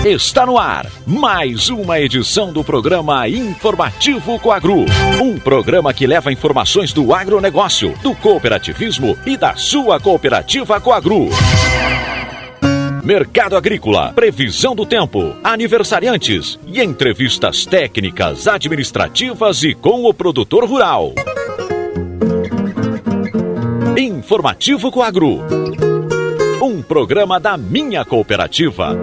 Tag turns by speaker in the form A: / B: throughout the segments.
A: Está no ar mais uma edição do programa Informativo Coagro. Um programa que leva informações do agronegócio, do cooperativismo e da sua cooperativa Coagro. Mercado agrícola, previsão do tempo, aniversariantes e entrevistas técnicas, administrativas e com o produtor rural. Informativo Coagro. Um programa da minha cooperativa.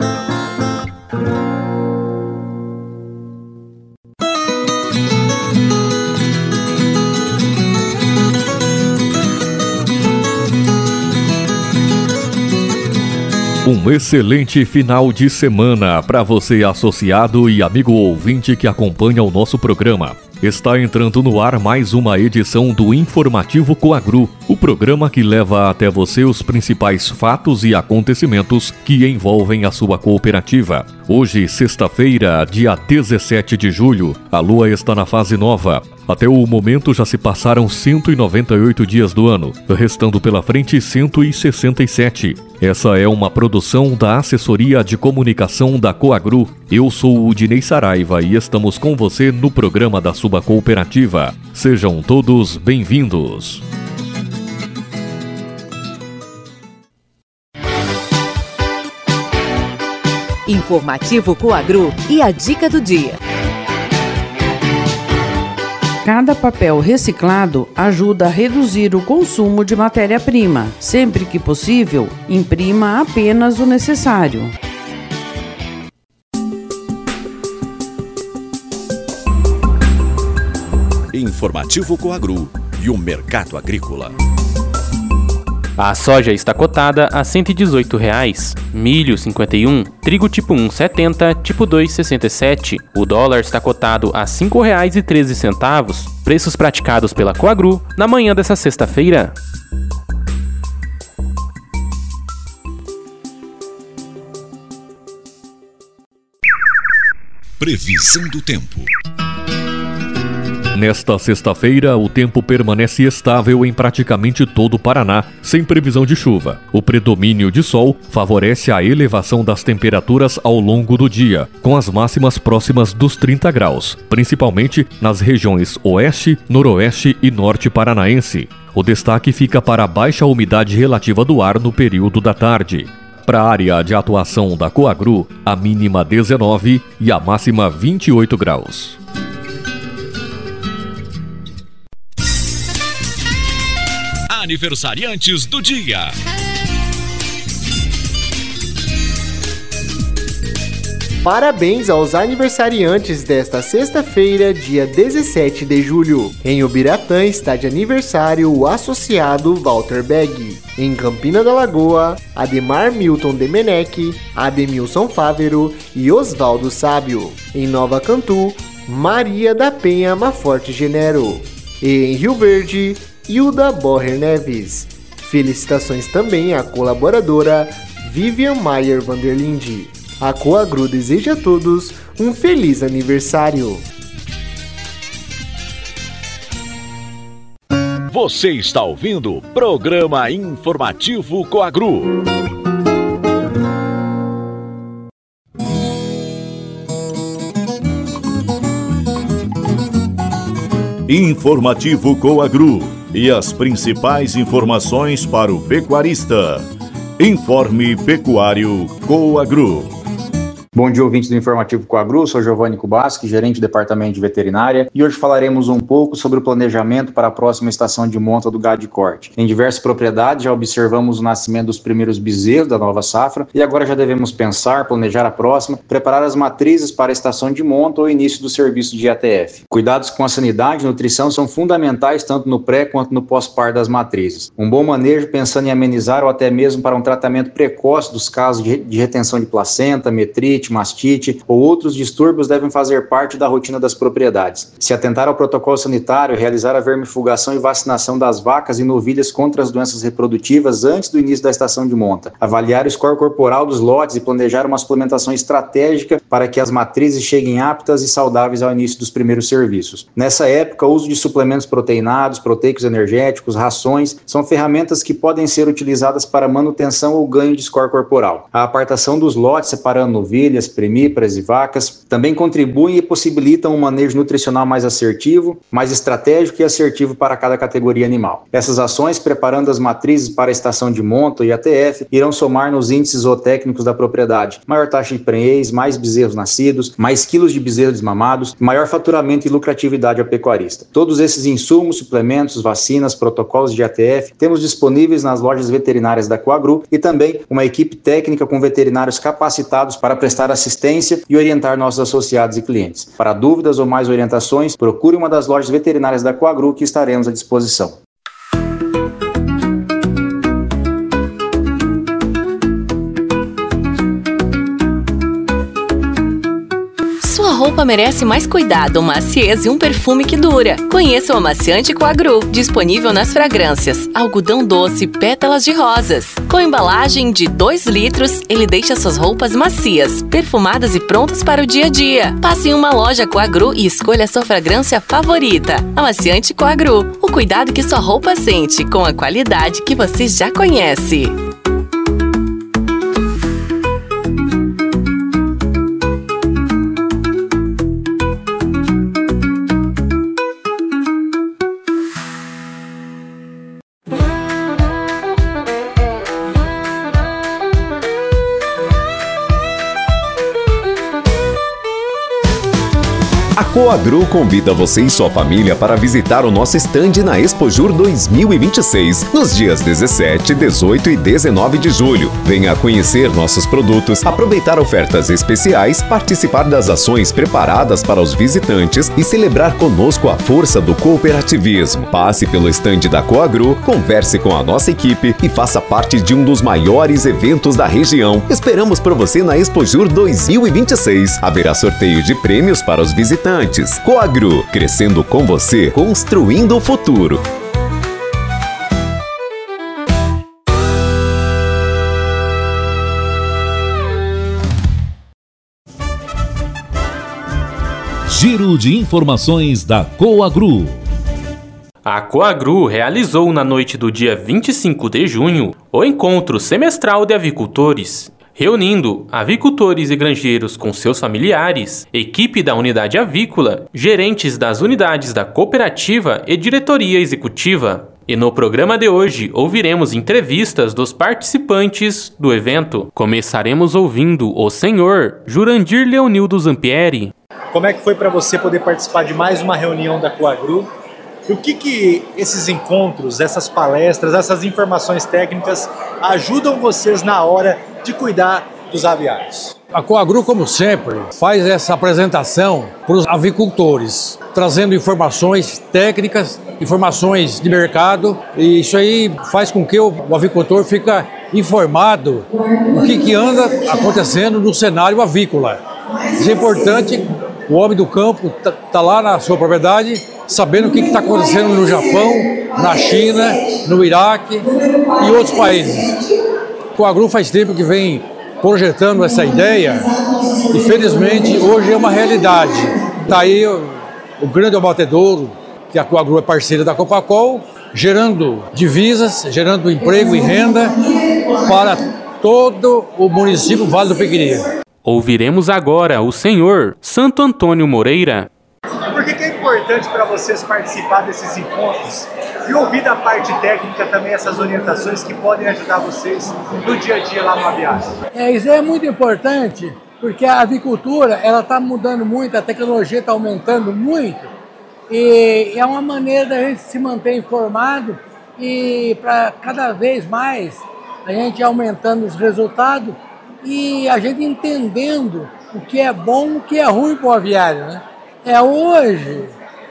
B: Um excelente final de semana para você, associado e amigo ouvinte que acompanha o nosso programa. Está entrando no ar mais uma edição do Informativo Coagro, o programa que leva até você os principais fatos e acontecimentos que envolvem a sua cooperativa. Hoje, sexta-feira, dia 17 de julho, a lua está na fase nova. Até o momento já se passaram 198 dias do ano, restando pela frente 167. Essa é uma produção da Assessoria de Comunicação da Coagro. Eu sou o Dinei Saraiva e estamos com você no programa da sua cooperativa. Sejam todos bem-vindos.
C: Informativo Coagro e a dica do dia.
D: Cada papel reciclado ajuda a reduzir o consumo de matéria-prima. Sempre que possível, imprima apenas o necessário.
A: Informativo Coagro e o mercado agrícola.
E: A soja está cotada a R$ 118,00, milho 51, trigo tipo 1 70, tipo 2 67. O dólar está cotado a R$ 5,13, preços praticados pela Coagro na manhã dessa sexta-feira.
A: Previsão do tempo.
B: Nesta sexta-feira, o tempo permanece estável em praticamente todo o Paraná, sem previsão de chuva. O predomínio de sol favorece a elevação das temperaturas ao longo do dia, com as máximas próximas dos 30 graus, principalmente nas regiões oeste, noroeste e norte paranaense. O destaque fica para a baixa umidade relativa do ar no período da tarde. Para a área de atuação da Coagro, a mínima 19 e a máxima 28 graus.
A: Aniversariantes do dia.
F: Parabéns aos aniversariantes desta sexta-feira, dia 17 de julho. Em Ubiratã está de aniversário o associado Walter Begg. Em Campina da Lagoa, Ademar Milton Demenech, Ademilson Fávero e Osvaldo Sábio. Em Nova Cantu, Maria da Penha Maforte Genero. E em Rio Verde, Hilda Borrer Neves. Felicitações também à colaboradora Vivian Maier Vanderlinde. A Coagro deseja a todos um feliz aniversário.
A: Você está ouvindo o programa Informativo Coagro.
G: Informativo Coagro e as principais informações para o pecuarista. Informe Pecuário Coagro.
H: Bom dia, ouvintes do Informativo Coagro, sou Giovanni Kubaschi, gerente do Departamento de Veterinária, e hoje falaremos um pouco sobre o planejamento para a próxima estação de monta do gado de corte. Em diversas propriedades já observamos o nascimento dos primeiros bezerros da nova safra e agora já devemos pensar, planejar a próxima, preparar as matrizes para a estação de monta ou início do serviço de ATF. Cuidados com a sanidade e nutrição são fundamentais tanto no pré quanto no pós-parto das matrizes. Um bom manejo pensando em amenizar ou até mesmo para um tratamento precoce dos casos de retenção de placenta, metrite, mastite ou outros distúrbios devem fazer parte da rotina das propriedades. Se atentar ao protocolo sanitário, realizar a vermifugação e vacinação das vacas e novilhas contra as doenças reprodutivas antes do início da estação de monta. Avaliar o score corporal dos lotes e planejar uma suplementação estratégica para que as matrizes cheguem aptas e saudáveis ao início dos primeiros serviços. Nessa época, o uso de suplementos proteinados, proteicos energéticos, rações, são ferramentas que podem ser utilizadas para manutenção ou ganho de score corporal. A apartação dos lotes, separando novilhas, ovelhas, primíparas e vacas. Também contribuem e possibilitam um manejo nutricional mais assertivo, mais estratégico e assertivo para cada categoria animal. Essas ações, preparando as matrizes para a estação de monta e ATF, irão somar nos índices zootécnicos da propriedade. Maior taxa de prenhez, mais bezerros nascidos, mais quilos de bezerros desmamados, maior faturamento e lucratividade ao pecuarista. Todos esses insumos, suplementos, vacinas, protocolos de ATF, temos disponíveis nas lojas veterinárias da Coagru e também uma equipe técnica com veterinários capacitados para prestar assistência e orientar nossos associados e clientes. Para dúvidas ou mais orientações, procure uma das lojas veterinárias da Coagru que estaremos à disposição.
I: Sua roupa merece mais cuidado, maciez e um perfume que dura. Conheça o amaciante Coagru, disponível nas fragrâncias algodão doce, pétalas de rosas. Com embalagem de 2 litros, ele deixa suas roupas macias, perfumadas e prontas para o dia a dia. Passe em uma loja Coagru e escolha a sua fragrância favorita. Amaciante Coagru, o cuidado que sua roupa sente, com a qualidade que você já conhece.
J: A Coagru convida você e sua família para visitar o nosso estande na Expojur 2026, nos dias 17, 18 e 19 de julho. Venha conhecer nossos produtos, aproveitar ofertas especiais, participar das ações preparadas para os visitantes e celebrar conosco a força do cooperativismo. Passe pelo estande da Coagru, converse com a nossa equipe e faça parte de um dos maiores eventos da região. Esperamos por você na Expojur 2026. Haverá sorteio de prêmios para os visitantes. Coagru, crescendo com você, construindo o futuro.
A: Giro de informações da Coagru.
E: A Coagru realizou na noite do dia 25 de junho o encontro semestral de avicultores, reunindo avicultores e granjeiros com seus familiares, equipe da unidade avícola, gerentes das unidades da cooperativa e diretoria executiva. E no programa de hoje ouviremos entrevistas dos participantes do evento. Começaremos ouvindo o senhor Jurandir Leonildo Zampieri.
K: Como é que foi para você poder participar de mais uma reunião da Coagru? E o que esses encontros, essas palestras, essas informações técnicas ajudam vocês na hora de cuidar dos aviários?
L: A Coagru, como sempre, faz essa apresentação para os avicultores, trazendo informações técnicas, informações de mercado, e isso aí faz com que o avicultor fique informado do que anda acontecendo no cenário avícola. Isso é importante, o homem do campo está lá na sua propriedade, sabendo o que está acontecendo no Japão, na China, no Iraque e outros países. A Coagru faz tempo que vem projetando essa ideia e, felizmente, hoje é uma realidade. Está aí o grande abatedouro, que a Coagru é parceira da Copacol, gerando divisas, gerando emprego e renda para todo o município Vale do Pequenino.
E: Ouviremos agora o senhor Santo Antônio Moreira.
K: Por que é importante para vocês participar desses encontros e ouvir da parte técnica também essas orientações que podem ajudar vocês no dia a dia lá no aviário?
M: Isso é muito importante, porque a avicultura está mudando muito, a tecnologia está aumentando muito, e é uma maneira da gente se manter informado e para cada vez mais a gente aumentando os resultados e a gente entendendo o que é bom e o que é ruim para o aviário, né? Hoje,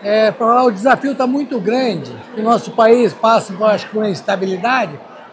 M: o desafio está muito grande. O nosso país passa, acho, por uma instabilidade,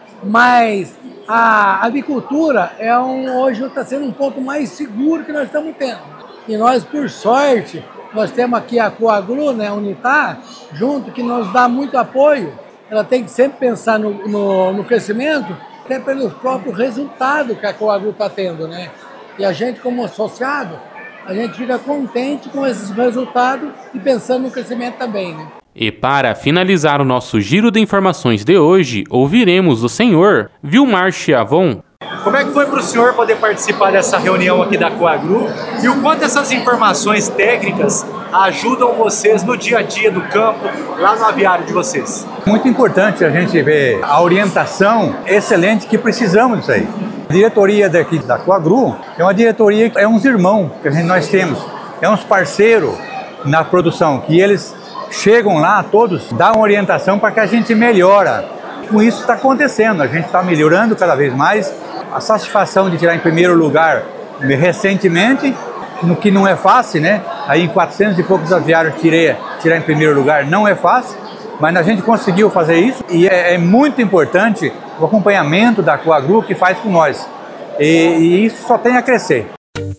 M: mas a avicultura hoje está sendo um ponto mais seguro que nós estamos tendo. E nós, por sorte, nós temos aqui a Coagru, né, a Unitar, junto, que nos dá muito apoio. Ela tem que sempre pensar no crescimento, até pelos próprios resultados que a Coagru está tendo, né? E a gente, como associado, a gente fica contente com esses resultados e pensando no crescimento também, né?
E: E para finalizar o nosso giro de informações de hoje, ouviremos o senhor Vilmar Chiavon.
K: Como é que foi para o senhor poder participar dessa reunião aqui da Coagru e o quanto essas informações técnicas ajudam vocês no dia a dia do campo, lá no aviário de vocês?
N: Muito importante a gente ver a orientação excelente que precisamos disso aí. A diretoria daqui da Coagru é uma diretoria, é uns irmãos que nós temos, é uns parceiros na produção, que eles chegam lá, todos dão orientação para que a gente melhora. Com isso está acontecendo, a gente está melhorando cada vez mais. A satisfação de tirar em primeiro lugar recentemente, no que não é fácil, né? Aí em 400 e poucos aviários tirar em primeiro lugar não é fácil, mas a gente conseguiu fazer isso e é muito importante o acompanhamento da Coagru que faz com nós. E isso só tem a crescer.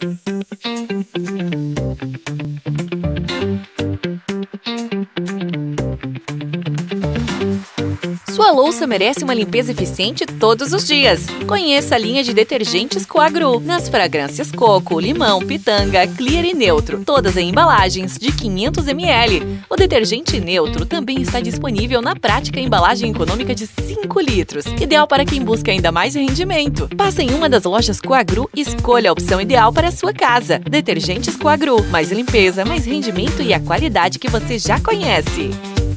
I: Sua louça merece uma limpeza eficiente todos os dias. Conheça a linha de detergentes Coagru, nas fragrâncias coco, limão, pitanga, clear e neutro, todas em embalagens de 500 ml. O detergente neutro também está disponível na prática embalagem econômica de 5 litros, ideal para quem busca ainda mais rendimento. Passe em uma das lojas Coagru e escolha a opção ideal para a sua casa. Detergentes Coagru, mais limpeza, mais rendimento e a qualidade que você já conhece.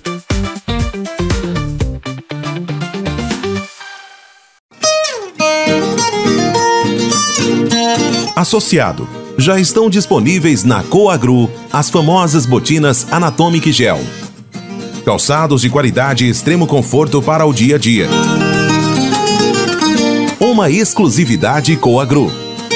O: Associado, já estão disponíveis na Coagru as famosas botinas Anatomic Gel. Calçados de qualidade e extremo conforto para o dia a dia. Uma exclusividade Coagru.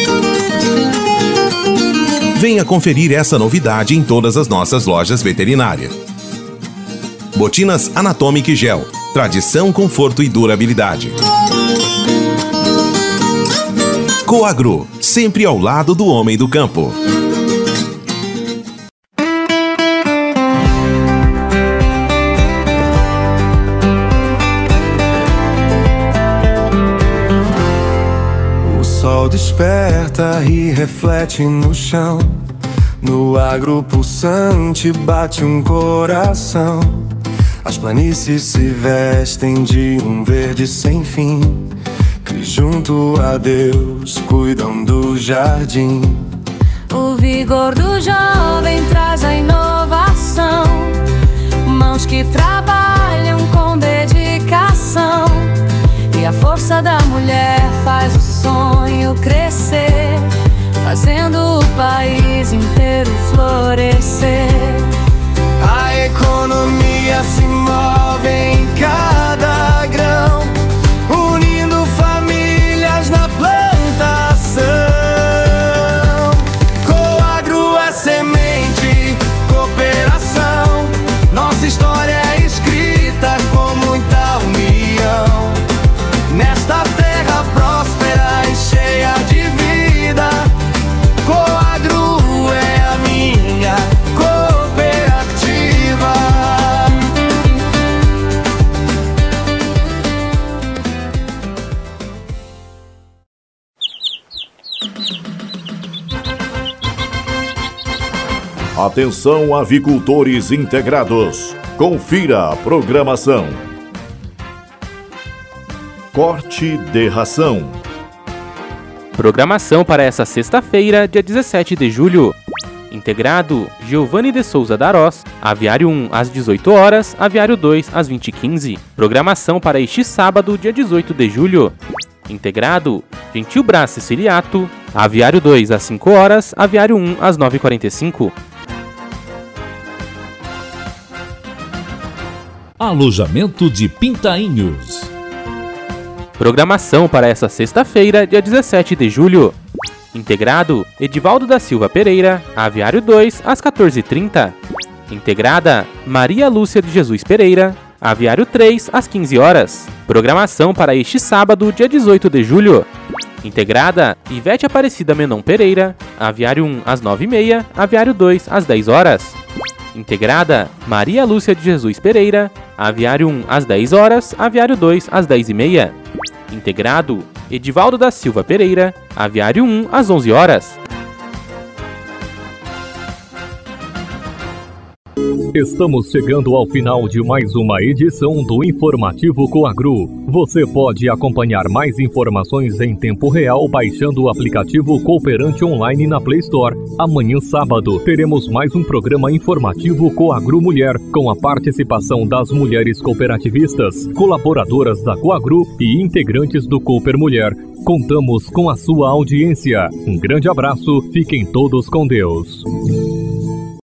O: Venha conferir essa novidade em todas as nossas lojas veterinárias. Botinas Anatomic Gel. Tradição, conforto e durabilidade. Coagru, sempre ao lado do homem do campo.
P: O sol desperta e reflete no chão. No agro pulsante bate um coração. As planícies se vestem de um verde sem fim, que junto a Deus cuidam do jardim.
Q: O vigor do jovem traz a inovação, mãos que trabalham com dedicação, e a força da mulher faz o sonho crescer, fazendo o país inteiro florescer.
P: A economia se move em cada grão, unindo famílias na plantação. Coagru é semente, cooperação. Nossa história é escrita com muita união. Nesta terra próspera e cheia de vida, Coagru é a minha cooperativa.
G: Atenção, avicultores integrados. Confira a programação. Corte de ração.
E: Programação para essa sexta-feira, dia 17 de julho. Integrado, Giovanni de Souza Darós, Aviário 1 às 18 horas, Aviário 2 às 20h15. Programação para este sábado, dia 18 de julho. Integrado, Gentil Brás Siciliato, Aviário 2 às 5 horas, Aviário 1 às 9h45.
B: Alojamento de Pintainhos.
E: Programação para essa sexta-feira, dia 17 de julho. Integrado, Edivaldo da Silva Pereira, Aviário 2 às 14h30. Integrada, Maria Lúcia de Jesus Pereira, Aviário 3 às 15 horas. Programação para este sábado, dia 18 de julho. Integrada, Ivete Aparecida Menon Pereira, Aviário 1 às 9h30, Aviário 2 às 10 horas. Integrada, Maria Lúcia de Jesus Pereira, Aviário 1 às 10 horas, Aviário 2 às 10h30. Integrado, Edivaldo da Silva Pereira, Aviário 1 às 11 horas.
B: Estamos chegando ao final de mais uma edição do Informativo Coagru. Você pode acompanhar mais informações em tempo real baixando o aplicativo Cooperante Online na Play Store. Amanhã, sábado, teremos mais um programa informativo Coagru Mulher, com a participação das mulheres cooperativistas, colaboradoras da Coagru e integrantes do Cooper Mulher. Contamos com a sua audiência. Um grande abraço, fiquem todos com Deus.